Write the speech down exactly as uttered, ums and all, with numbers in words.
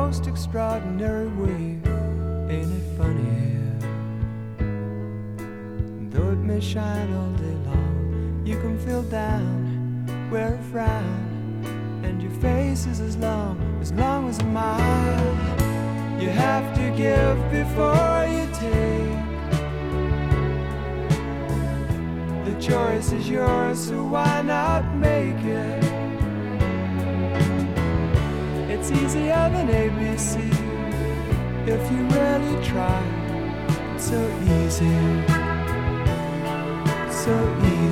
most extraordinary way. Ain't it funny? Though it may shine all day long, you can feel down, wear a frown, and your face is as long, as long as a mile. You have to give before you take. The choice is yours, so why not make it? It's easier than A B C if you really try. It's so easy, so easy.